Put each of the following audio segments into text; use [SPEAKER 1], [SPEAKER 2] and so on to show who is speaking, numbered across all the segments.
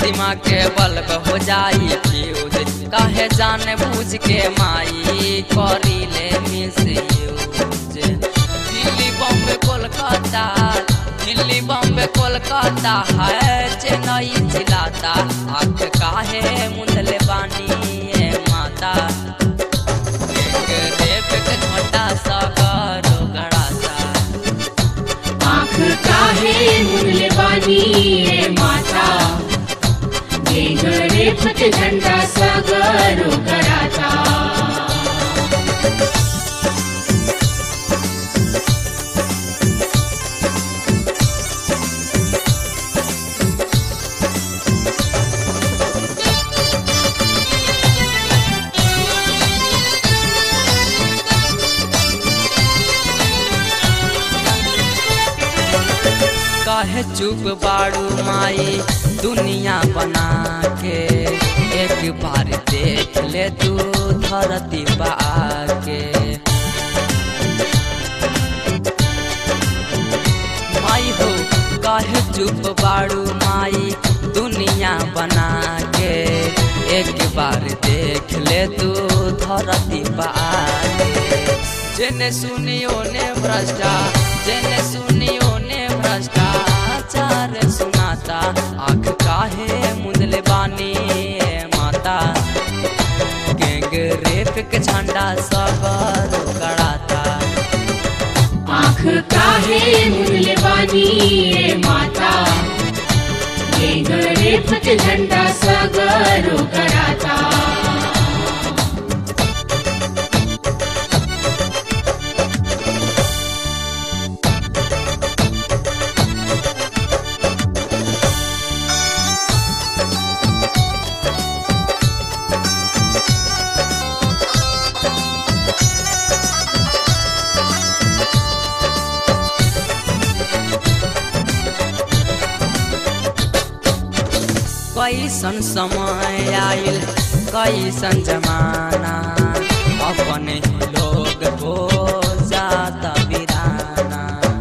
[SPEAKER 1] दिमाग के बल्ब हो जाई फ्यूज, काहे जाने बूझ के माई करीले मिसयूज। दिल्ली बॉम्बे कोलकाता, दिल्ली बॉम्बे कोलकाता है चेन्नई चिल्लाता, आँख काहे मुंदले बानी ये माता। देख के छोटा सा करो गड़ाता,
[SPEAKER 2] आँख काहे मुंदले बानी ये माता। रेप के झंडा सगरो गड़ाता।
[SPEAKER 1] काहे चुप बाड़ू माई दुनिया बना के, एक बार देख ले तू धरती पाके। माई हो काहे चुप बाड़ू माई दुनिया बना के, एक बार देख ले तू धरती पाके। जेने सुनियो ने भ्रष्टा, जेने सुनियो ने भ्रष्टाचार सुनाता, आँख काहे मुंदले बानी माता। गैंग रेप के झंडा सगरो गड़ाता,
[SPEAKER 2] आँख काहे मुंदले बानी माता। गैंग रेप के झंडा सगरो गड़ाता।
[SPEAKER 1] कैसन समय आइल कैसन जमाना, अपने ही लोग हो जाता वीराना।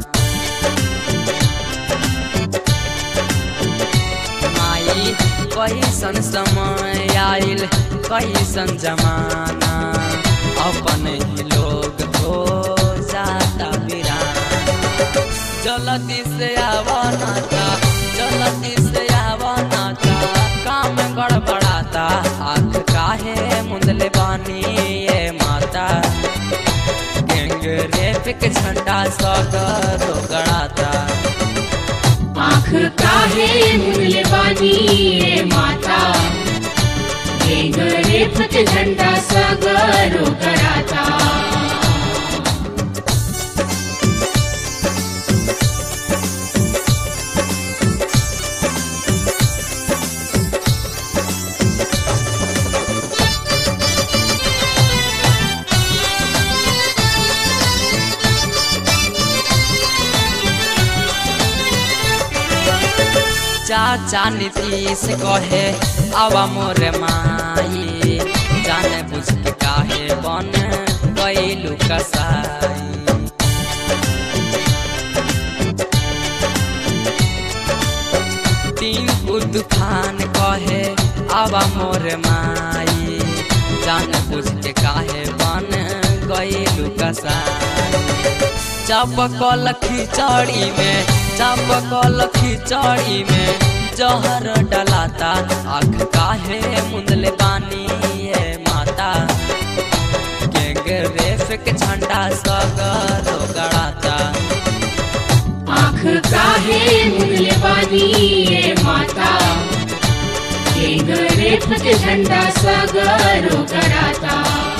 [SPEAKER 1] माई कैसन समय आइल कैसन जमाना, अपने ही लोग हो जाता वीराना। जल्दी से आवना था, जल्दी से आवना था, काम गड़बड़ाता, आँख काहे मुंदले बानी ये माता। गैंग रेप के झंडा सगरो गड़ाता,
[SPEAKER 2] आँख काहे मुंदले बानी ये माता। गैंग रेप के झंडा सगरो गड़ाता।
[SPEAKER 1] चाचा नीतीश कहे आवा मोर माई, जाने बुझ के काहे बन गइलू कसाई। टिंकू तूफान कहे आवा मोर माई, जाने बुझ के काहे बन गइलू कसाई। चापकल खिचड़ी में, चापकल खिचड़ी में जहर डलाता, आँख काहे मुंदले बानी ये माता। गैंग रेप के झंडा सगरो गड़ाता,
[SPEAKER 2] आँख काहे मुंदले बानी ये माता। गैंग रेप के झंडा सगरो गड़ाता।